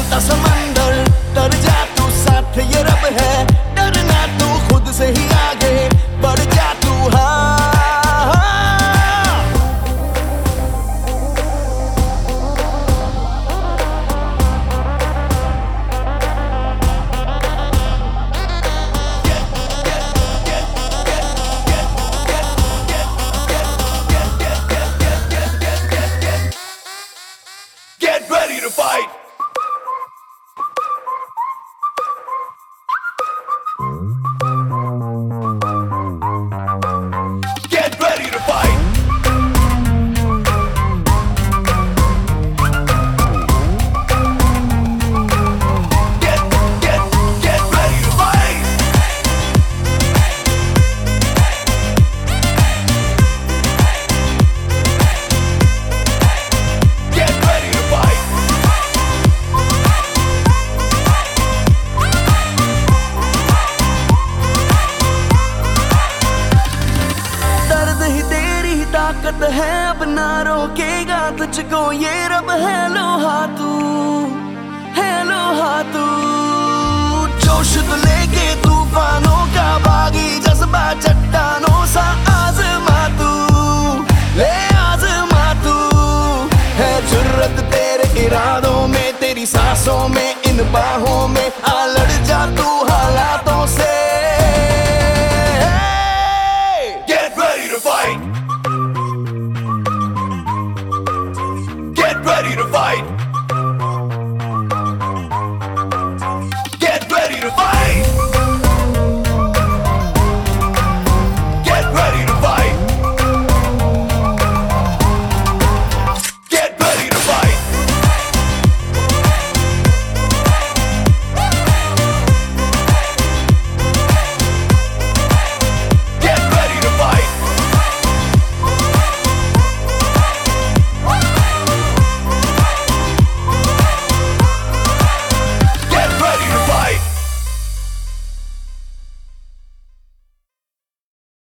बहता समंदर, डर जा तू, साथ ये रब है, डरना तू खुद से ही, आगे बढ़ जा तू। हाँ Get ready to fight! Get ready to fight! Get ready to fight! Get ready to fight! दर्द ही तेरी ही ताकत है, अब ना रोकेगा तुझको ये रब है। लोहा तू है, लोहा तू, जोश तो लेके तूफानों का बागी, जज्बा चट्टानों सा आजमा तू, ले आजमा तू। है जुर्रत तेरे इरादों में, तेरी सांसों में, इन बाहों में, आ लड़ जा तू हालातों से। Get ready to fight! Get ready to fight!